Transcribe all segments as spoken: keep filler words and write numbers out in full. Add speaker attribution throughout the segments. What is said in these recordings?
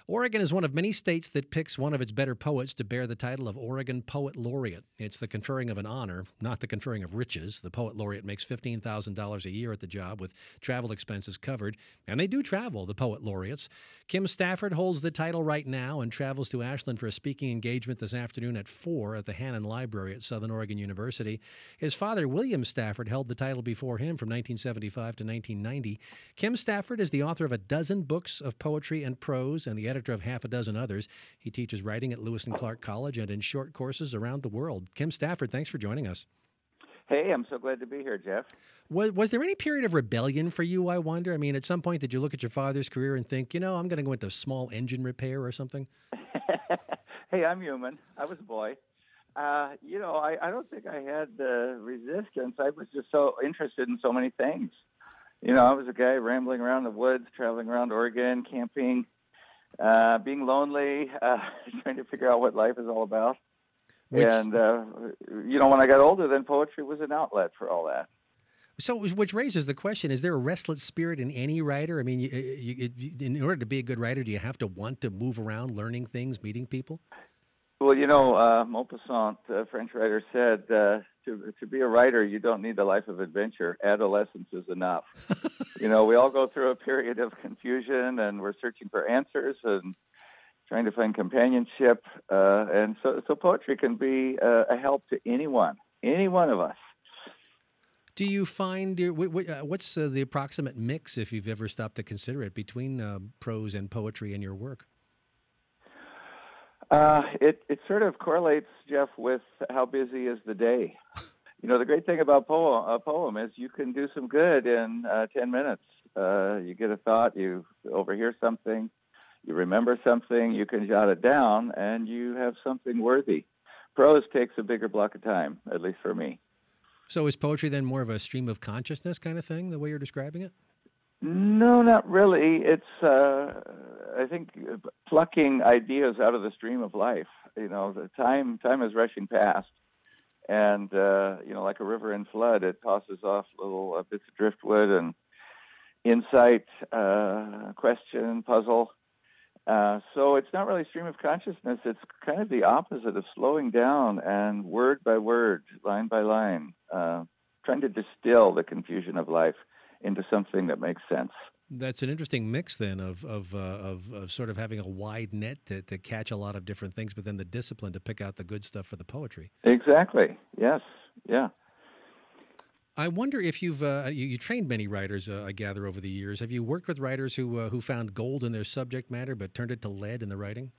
Speaker 1: Oregon is one of many states that picks one of its better poets to bear the title of Oregon Poet Laureate. It's the conferring of an honor, not the conferring of riches. The Poet Laureate makes fifteen thousand dollars a year at the job with travel expenses covered. And they do travel, the Poet Laureates. Kim Stafford holds the title right now and travels to Ashland for a speaking engagement this afternoon at four at the Hannon Library at Southern Oregon University. His father, William Stafford, held the title before him from nineteen seventy-five to nineteen ninety. Kim Stafford is the author of a dozen books of poetry and prose and the editor of half a dozen others. He teaches writing at Lewis and Clark College and in short courses around the world. Kim Stafford, thanks for joining us.
Speaker 2: Hey, I'm so glad to be here, Jeff.
Speaker 1: Was, was there any period of rebellion for you, I wonder? I mean, at some point, did you look at your father's career and think, you know, I'm going to go into small engine repair or something?
Speaker 2: Hey, I'm human. I was a boy. Uh, you know, I, I don't think I had the resistance. I was just so interested in so many things. You know, I was a guy rambling around the woods, traveling around Oregon, camping, uh, being lonely, uh, trying to figure out what life is all about. Which, and, uh, you know, when I got older, then poetry was an outlet for all that.
Speaker 1: So, which raises the question, is there a restless spirit in any writer? I mean, you, you, you, in order to be a good writer, do you have to want to move around, learning things, meeting people?
Speaker 2: Well, you know, uh, Maupassant, a French writer, said, uh, to, to be a writer, you don't need a life of adventure. Adolescence is enough. You know, we all go through a period of confusion, and we're searching for answers and trying to find companionship. Uh, and so, so poetry can be uh, a help to anyone, any one of us.
Speaker 1: Do you find, your, what's uh, the approximate mix, if you've ever stopped to consider it, between uh, prose and poetry in your work?
Speaker 2: Uh, it, it sort of correlates, Jeff, with how busy is the day. You know, the great thing about poem, a poem is you can do some good in uh, ten minutes. Uh, you get a thought, you overhear something, you remember something, you can jot it down, and you have something worthy. Prose takes a bigger block of time, at least for me.
Speaker 1: So is poetry then more of a stream of consciousness kind of thing, the way you're describing it?
Speaker 2: No, not really. It's, uh, I think, plucking ideas out of the stream of life. You know, the time time is rushing past, and uh, you know, like a river in flood, it tosses off little uh, bits of driftwood and insight, uh, question, puzzle. Uh, so it's not really stream of consciousness. It's kind of the opposite of slowing down and word by word, line by line, uh, trying to distill the confusion of life into something that makes sense.
Speaker 1: That's an interesting mix then of of, uh, of of sort of having a wide net to, to catch a lot of different things, but then the discipline to pick out the good stuff for the poetry.
Speaker 2: Exactly. Yes. Yeah.
Speaker 1: I wonder if you've uh, you, you trained many writers, uh, I gather, over the years. Have you worked with writers who uh, who found gold in their subject matter but turned it to lead in the writing?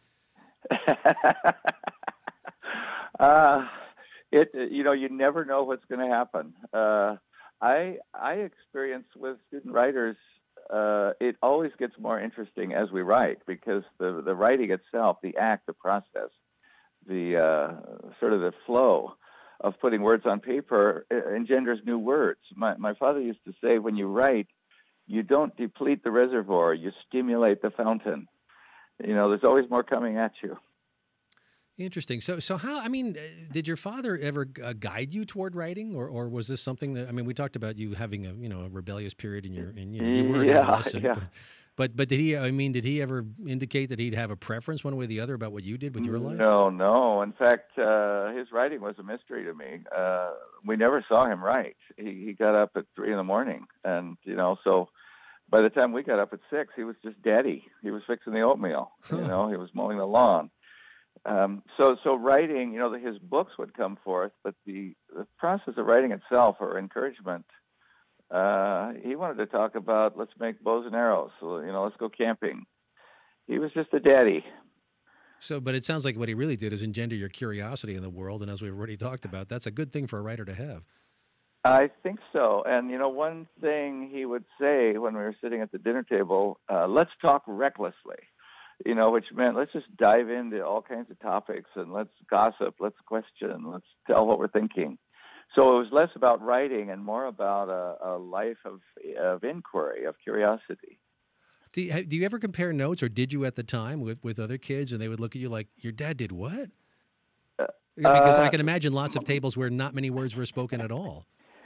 Speaker 2: uh, it you know you never know what's going to happen. Uh, I I experience with student writers, uh, it always gets more interesting as we write because the the writing itself, the act, the process, the uh, sort of the flow of putting words on paper engenders new words. My my father used to say, when you write, you don't deplete the reservoir, you stimulate the fountain. You know, there's always more coming at you.
Speaker 1: Interesting. So, so how? I mean, did your father ever uh, guide you toward writing, or, or was this something that? I mean, we talked about you having a you know a rebellious period in your, in, you, know, you were an
Speaker 2: yeah,
Speaker 1: adolescent.
Speaker 2: Yeah.
Speaker 1: But, but but did he? I mean, did he ever indicate that he'd have a preference one way or the other about what you did with your life?
Speaker 2: No, no. In fact, uh, his writing was a mystery to me. Uh, we never saw him write. He he got up at three in the morning, and you know, so by the time we got up at six, he was just daddy. He was fixing the oatmeal. You know, he was mowing the lawn. Um, so, so writing, you know, his books would come forth, but the, the process of writing itself, or encouragement, uh, he wanted to talk about, let's make bows and arrows. So, you know, let's go camping. He was just a daddy.
Speaker 1: So, but it sounds like what he really did is engender your curiosity in the world, and as we've already talked about, that's a good thing for a writer to have.
Speaker 2: I think so. And, you know, one thing he would say when we were sitting at the dinner table, uh, let's talk recklessly. You know, which meant let's just dive into all kinds of topics and let's gossip, let's question, let's tell what we're thinking. So it was less about writing and more about a, a life of of inquiry, of curiosity.
Speaker 1: Do you, do you ever compare notes, or did you at the time with, with other kids, and they would look at you like, your dad did what?
Speaker 2: Uh,
Speaker 1: Because
Speaker 2: uh,
Speaker 1: I can imagine lots of tables where not many words were spoken at all.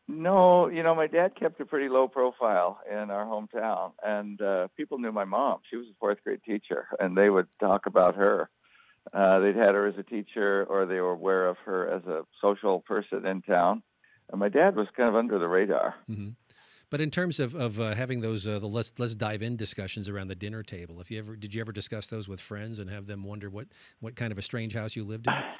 Speaker 2: No, you know, my dad kept a pretty low profile in our hometown, and uh, people knew my mom. She was a fourth grade teacher, and they would talk about her. Uh, they'd had her as a teacher, or they were aware of her as a social person in town. And my dad was kind of under the radar.
Speaker 1: Hmm. But in terms of of uh, having those uh, the let's let's dive in discussions around the dinner table, if you ever did you ever discuss those with friends and have them wonder what what kind of a strange house you lived in?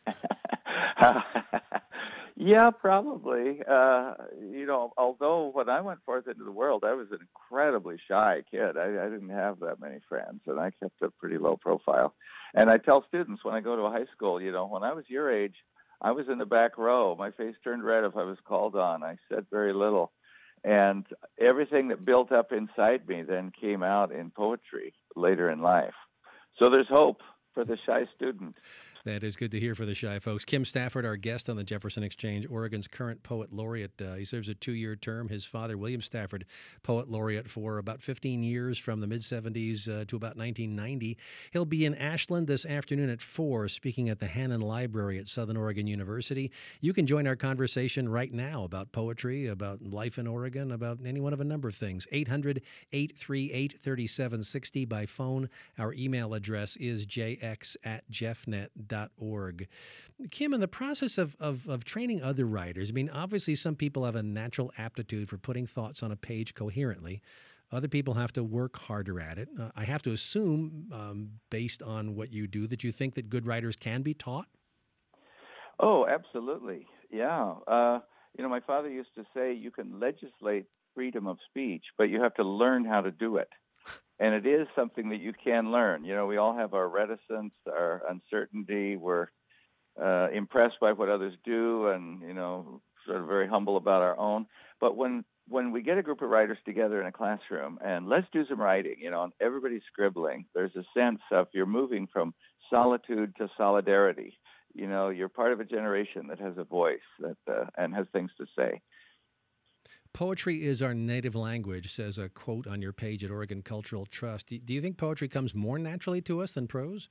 Speaker 2: Yeah, probably. Uh, you know, although when I went forth into the world, I was an incredibly shy kid. I, I didn't have that many friends, and I kept a pretty low profile. And I tell students when I go to a high school, you know, when I was your age, I was in the back row. My face turned red if I was called on. I said very little. And everything that built up inside me then came out in poetry later in life. So there's hope for the shy student.
Speaker 1: That is good to hear for the shy folks. Kim Stafford, our guest on the Jefferson Exchange, Oregon's current poet laureate. Uh, he serves a two-year term. His father, William Stafford, poet laureate for about fifteen years from the mid-seventies uh, to about nineteen ninety. He'll be in Ashland this afternoon at four, speaking at the Hannon Library at Southern Oregon University. You can join our conversation right now about poetry, about life in Oregon, about any one of a number of things. eight hundred, eight three eight, three seven six zero by phone. Our email address is j x at jeffnet dot org. Kim, in the process of, of, of training other writers, I mean, obviously some people have a natural aptitude for putting thoughts on a page coherently. Other people have to work harder at it. Uh, I have to assume, um, based on what you do, that you think that good writers can be taught?
Speaker 2: Oh, absolutely. Yeah. Uh, you know, my father used to say you can legislate freedom of speech, but you have to learn how to do it. And it is something that you can learn. You know, we all have our reticence, our uncertainty. We're uh, impressed by what others do and, you know, sort of very humble about our own. But when when we get a group of writers together in a classroom and let's do some writing, you know, and everybody's scribbling, there's a sense of you're moving from solitude to solidarity. You know, you're part of a generation that has a voice that uh, and has things to say.
Speaker 1: Poetry is our native language, says a quote on your page at Oregon Cultural Trust. Do do you think poetry comes more naturally to us than prose?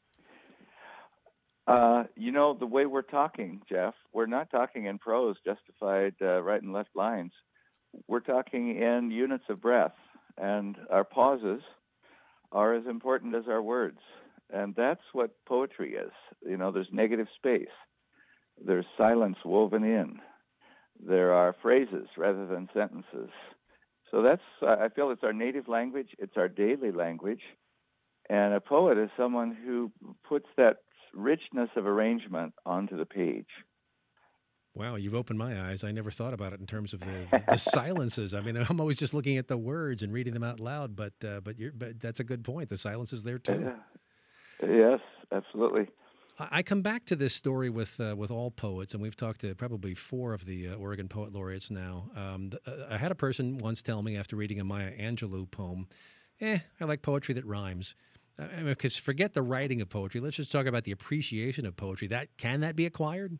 Speaker 2: Uh, you know, the way we're talking, Jeff, we're not talking in prose, justified uh, right and left lines. We're talking in units of breath, and our pauses are as important as our words. And that's what poetry is. You know, there's negative space, there's silence woven in, there are phrases rather than sentences. So that's, I feel it's our native language, it's our daily language. And a poet is someone who puts that richness of arrangement onto the page.
Speaker 1: Wow, you've opened my eyes. I never thought about it in terms of the, the, the silences. I mean, I'm always just looking at the words and reading them out loud, but uh, but you're, but that's a good point. The silence is there too.
Speaker 2: Uh, yes, absolutely.
Speaker 1: I I come back to this story with uh, with all poets, and we've talked to probably four of the uh, Oregon Poet Laureates now. Um, th- uh, I had a person once tell me after reading a Maya Angelou poem, eh, I like poetry that rhymes. Uh, I mean, because forget the writing of poetry. Let's just talk about the appreciation of poetry. That can that be acquired?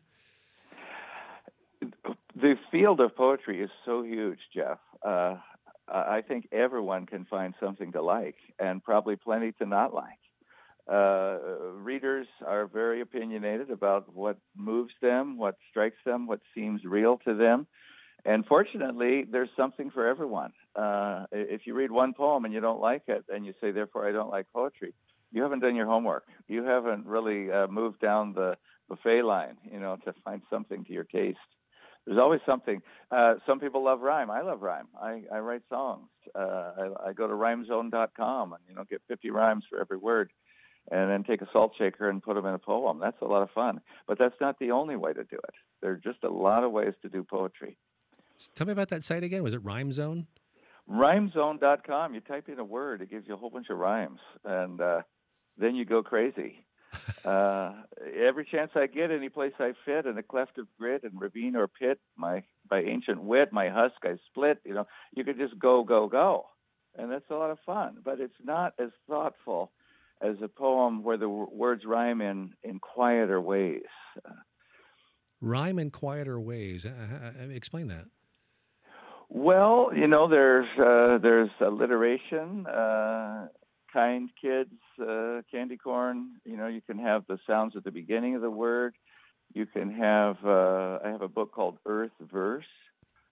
Speaker 2: The field of poetry is so huge, Jeff. Uh, I think everyone can find something to like, and probably plenty to not like. Uh, readers are very opinionated about what moves them, what strikes them, what seems real to them. And fortunately, there's something for everyone. Uh, if you read one poem and you don't like it, and you say, therefore, I don't like poetry, you haven't done your homework. You haven't really uh, moved down the buffet line, you know, to find something to your taste. There's always something. Uh, some people love rhyme. I love rhyme. I, I write songs. Uh, I, I go to rhyme zone dot com and, you know, get fifty rhymes for every word, and then take a salt shaker and put them in a poem. That's a lot of fun. But that's not the only way to do it. There are just a lot of ways to do poetry.
Speaker 1: Tell me about that site again. Was it Rhyme Zone?
Speaker 2: rhyme zone dot com. You type in a word, it gives you a whole bunch of rhymes, and uh, then you go crazy. Uh, every chance I get, any place I fit, in a cleft of grit and ravine or pit, my by ancient wit, my husk I split. You know, you could just go, go, go, and that's a lot of fun. But it's not as thoughtful as a poem where the w- words rhyme in in quieter ways.
Speaker 1: Rhyme in quieter ways. Uh, uh, explain that.
Speaker 2: Well, you know, there's uh, there's alliteration. Uh, kind kids, uh, candy corn. You know, you can have the sounds at the beginning of the word. You can have. Uh, I have a book called Earth Verse,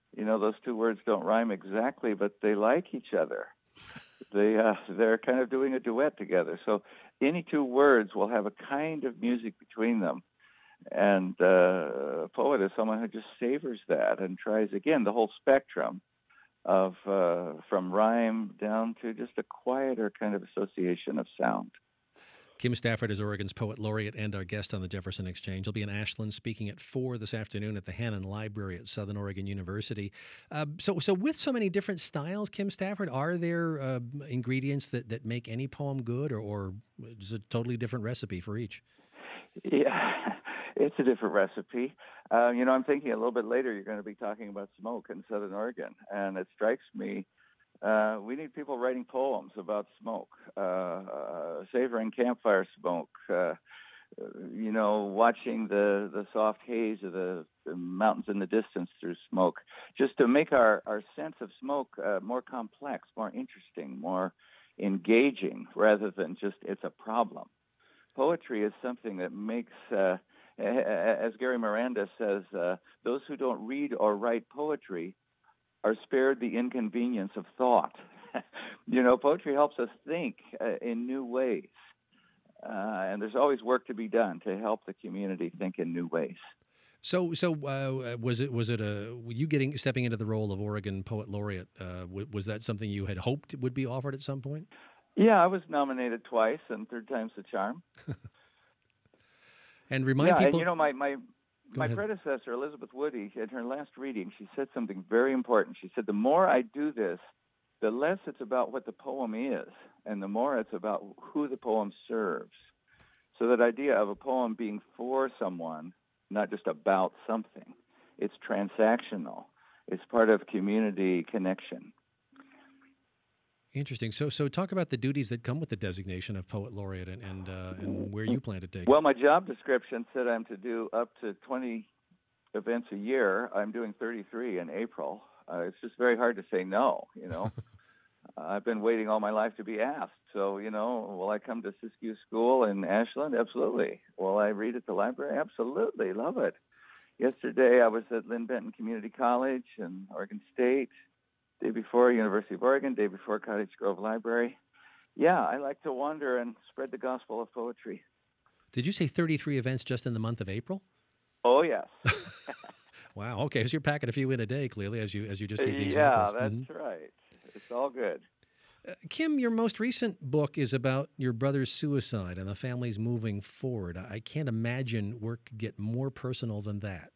Speaker 2: You know, those two words don't rhyme exactly, but they like each other. They uh, they're kind of doing a duet together. So any two words will have a kind of music between them. And uh, a poet is someone who just savors that and tries again the whole spectrum of uh, from rhyme down to just a quieter kind of association of sound.
Speaker 1: Kim Stafford is Oregon's Poet Laureate and our guest on the Jefferson Exchange. He'll be in Ashland speaking at four this afternoon at the Hannon Library at Southern Oregon University. Uh, so, so with so many different styles, Kim Stafford, are there uh, ingredients that, that make any poem good, or, or is it a totally different recipe for each?
Speaker 2: Yeah, it's a different recipe. Uh, you know, I'm thinking a little bit later you're going to be talking about smoke in Southern Oregon, and it strikes me uh, we need people writing poems about smoke, uh, uh, savoring campfire smoke, uh, you know, watching the, the soft haze of the, the mountains in the distance through smoke, just to make our, our sense of smoke uh, more complex, more interesting, more engaging, rather than just it's a problem. Poetry is something that makes, uh, as Gary Miranda says, uh, those who don't read or write poetry are spared the inconvenience of thought. You know, poetry helps us think uh, in new ways. Uh, and there's always work to be done to help the community think in new ways.
Speaker 1: So, so uh, was it was it a were you getting stepping into the role of Oregon Poet Laureate? Uh, w- was that something you had hoped would be offered at some point?
Speaker 2: Yeah, I was nominated twice, and third time's the charm.
Speaker 1: And remind
Speaker 2: Yeah, and
Speaker 1: people.
Speaker 2: you know, my my
Speaker 1: Go
Speaker 2: my
Speaker 1: ahead.
Speaker 2: predecessor, Elizabeth Woody, in her last reading, she said something very important. She said, "The more I do this, the less it's about what the poem is, and the more it's about who the poem serves." So that idea of a poem being for someone, not just about something, it's transactional. It's part of community connection.
Speaker 1: Interesting. So, so talk about the duties that come with the designation of Poet Laureate, and and, uh, and where you plan to take it.
Speaker 2: Well, my job description said I'm to do up to twenty events a year. I'm doing thirty-three in April. Uh, it's just very hard to say no, you know. uh, I've been waiting all my life to be asked. So, you know, will I come to Siskiyou School in Ashland? Absolutely. Will I read at the library? Absolutely. Love it. Yesterday I was at Lynn Benton Community College in Oregon State. Day before, University of Oregon. Day before, Cottage Grove Library. Yeah, I like to wander and spread the gospel of poetry.
Speaker 1: Did you say thirty-three events just in the month of April?
Speaker 2: Oh, yes.
Speaker 1: Wow. Okay, so you're packing a few in a day, clearly, as you as you just gave the
Speaker 2: Yeah,
Speaker 1: examples.
Speaker 2: that's
Speaker 1: Mhm.
Speaker 2: right. It's all good.
Speaker 1: Uh, Kim, your most recent book is about your brother's suicide and the family's moving forward. I I can't imagine work could get more personal than that.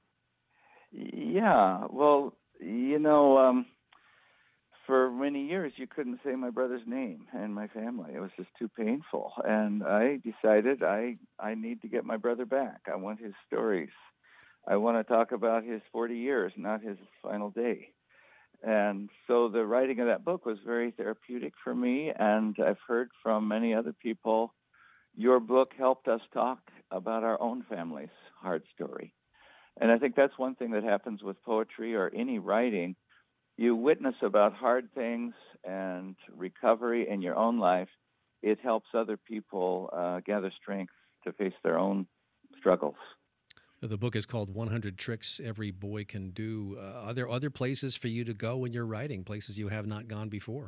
Speaker 2: Yeah, well, you know, um, for many years you couldn't say my brother's name in my family. It was just too painful, and I decided I I need to get my brother back. I want his stories. I want to talk about his forty years, not his final day. And so the writing of that book was very therapeutic for me, and I've heard from many other people. Your book helped us talk about our own family's hard story. And I think that's one thing that happens with poetry or any writing. You witness about hard things and recovery in your own life. It helps other people uh, gather strength to face their own struggles.
Speaker 1: The book is called one hundred Tricks Every Boy Can Do. Uh, are there other places for you to go when you're writing, places you have not gone before?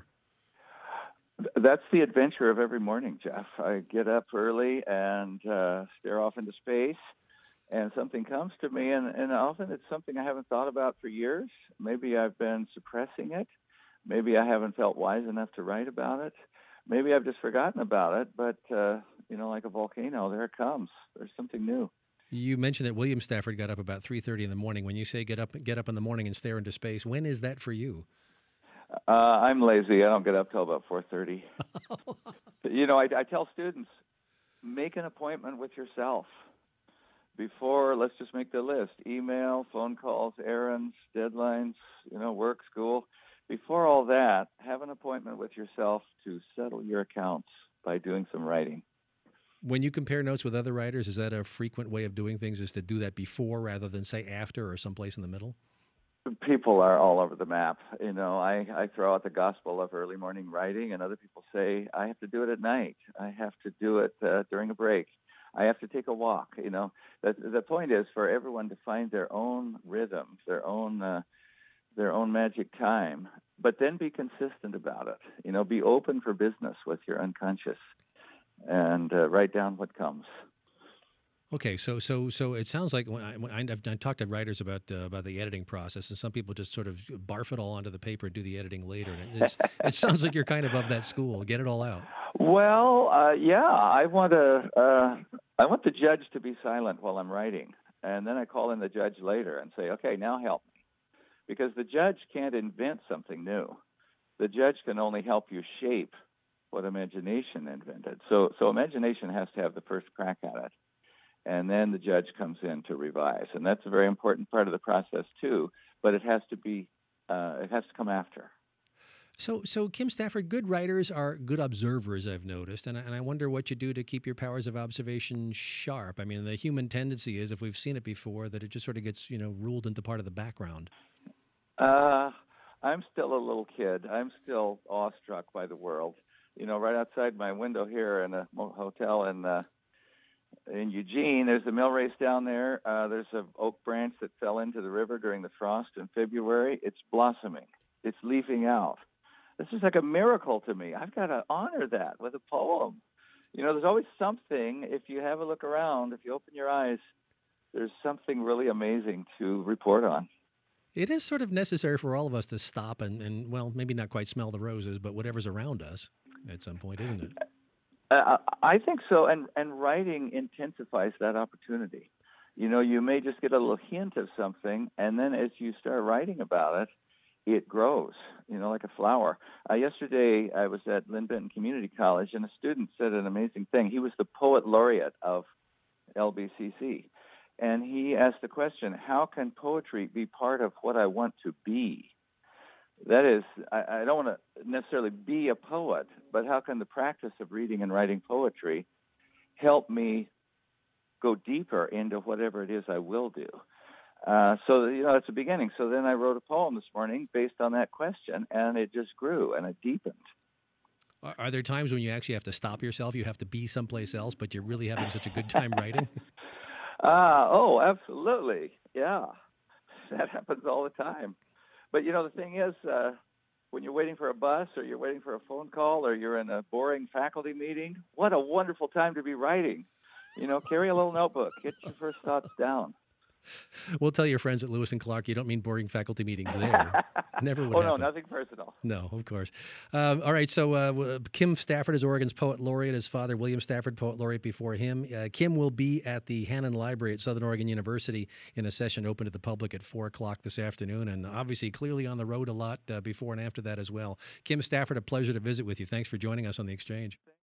Speaker 2: That's the adventure of every morning, Jeff. I get up early and uh, stare off into space, and something comes to me, and, and often it's something I haven't thought about for years. Maybe I've been suppressing it. Maybe I haven't felt wise enough to write about it. Maybe I've just forgotten about it, but, uh, you know, like a volcano, there it comes. There's something new.
Speaker 1: You mentioned that William Stafford got up about three thirty in the morning. When you say get up get up in the morning and stare into space, when is that for you?
Speaker 2: Uh, I'm lazy. I don't get up till about four thirty. You know, I, I tell students, make an appointment with yourself. Before, let's just make the list. Email, phone calls, errands, deadlines, you know, work, school. Before all that, have an appointment with yourself to settle your accounts by doing some writing.
Speaker 1: When you compare notes with other writers, is that a frequent way of doing things, is to do that before rather than, say, after or someplace in the middle?
Speaker 2: People are all over the map. You know, I, I throw out the gospel of early morning writing, and other people say, I have to do it at night. I have to do it uh, during a break. I have to take a walk. You know, the, the point is for everyone to find their own rhythm, their own uh, their own magic time, but then be consistent about it. You know, be open for business with your unconscious, and uh, write down what comes.
Speaker 1: Okay, so so so it sounds like when I, when I, I've, I've talked to writers about uh, about the editing process, and some people just sort of barf it all onto the paper and do the editing later. And it's, it sounds like you're kind of of that school. Get it all out.
Speaker 2: Well, uh, yeah, I want to. Uh, I want the judge to be silent while I'm writing, and then I call in the judge later and say, "Okay, now help me," because the judge can't invent something new. The judge can only help you shape what imagination invented. So, so imagination has to have the first crack at it. And then the judge comes in to revise, and that's a very important part of the process too. But it has to be, uh, it has to come after.
Speaker 1: So, so Kim Stafford, good writers are good observers, I've noticed, and I, and I wonder what you do to keep your powers of observation sharp. I mean, the human tendency is, if we've seen it before, that it just sort of gets, you know, ruled into part of the background.
Speaker 2: Uh, I'm still a little kid. I'm still awestruck by the world. You know, right outside my window here in a hotel in. Uh, In Eugene, there's a mill race down there. Uh, there's an oak branch that fell into the river during the frost in February. It's blossoming. It's leafing out. This is like a miracle to me. I've got to honor that with a poem. You know, there's always something. If you have a look around, if you open your eyes, there's something really amazing to report on.
Speaker 1: It is sort of necessary for all of us to stop and, and well, maybe not quite smell the roses, but whatever's around us at some point, isn't it?
Speaker 2: Uh, I think so, and and writing intensifies that opportunity. You know, you may just get a little hint of something, and then as you start writing about it, it grows, you know, like a flower. Uh, yesterday, I was at Lynn Benton Community College, and a student said an amazing thing. He was the poet laureate of L B C C, and he asked the question, how can poetry be part of what I want to be? That is, I, I don't want to necessarily be a poet, but how can the practice of reading and writing poetry help me go deeper into whatever it is I will do? Uh, so, you know, it's a beginning. So then I wrote a poem this morning based on that question, and it just grew and it deepened.
Speaker 1: Are, are there times when you actually have to stop yourself? You have to be someplace else, but you're really having such a good time writing?
Speaker 2: uh, oh, absolutely. Yeah, that happens all the time. But, you know, the thing is, uh, when you're waiting for a bus or you're waiting for a phone call or you're in a boring faculty meeting, what a wonderful time to be writing. You know, carry a little notebook. Get your first thoughts down.
Speaker 1: We'll tell your friends at Lewis and Clark you don't mean boring faculty meetings there. Never would
Speaker 2: oh,
Speaker 1: happen.
Speaker 2: no, nothing personal.
Speaker 1: No, of course. Um, all right, so uh, Kim Stafford is Oregon's Poet Laureate. His father, William Stafford, Poet Laureate before him. Uh, Kim will be at the Hannon Library at Southern Oregon University in a session open to the public at four o'clock this afternoon, and obviously clearly on the road a lot uh, before and after that as well. Kim Stafford, a pleasure to visit with you. Thanks for joining us on The Exchange.